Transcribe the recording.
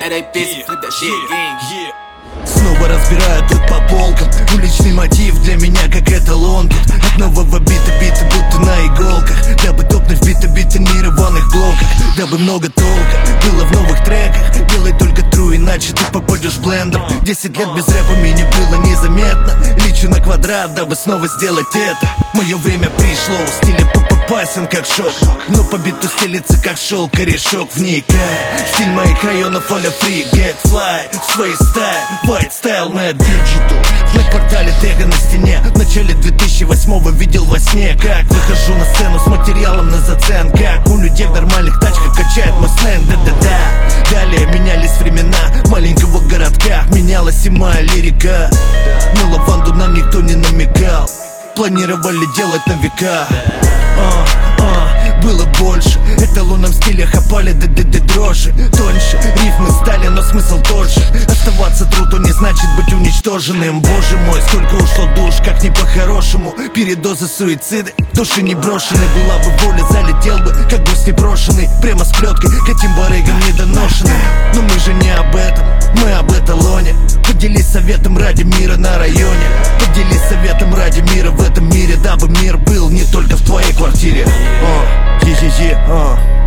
they busy, flip that shit again. Снова разбираю тут по полкам. Уличный мотив для меня как эталон тут. От нового бита будто на иголках. Дабы топнуть бита не рваных блоках. Дабы много толка было в новых треках. Делай только true, иначе ты попадешь в блендер. 10 лет без рэпа мне было незаметно. Лечу на квадрат, дабы снова сделать это. Мое время пришло, в стиле попасен как шок. Но по биту стелится как шелк, корешок вникай. Стиль моих районов а-ля free, get fly. Свой стайл, white style, mad digital. На квартале тега на стене. В начале 2008-го видел во сне, как выхожу на сцену с материалом на зацен. Как у людей в нормальных тачках качает мой сленг, да-да-да. Далее менялись времена маленького городка. Менялась и моя лирика. На лаванду нам никто не намекал. Планировали делать на века. Было больше. Эталоном стиля хапали дрожи. Тоньше, рифмы стали, но смысл тот же. Оставаться трудно не значит быть уничтоженным. Боже мой, сколько ушло душ, как не по-хорошему. Передозы, суициды, души не брошены. Была бы воля, залетел бы, как гость непрошенный. Прямо с плеткой, к этим барыгам недоношенным. Но мы же не об этом, мы об эталоне. Поделись советом ради мира на районе. Поделись советом ради мира в этом мире. Дабы мир был не только в твоей квартире.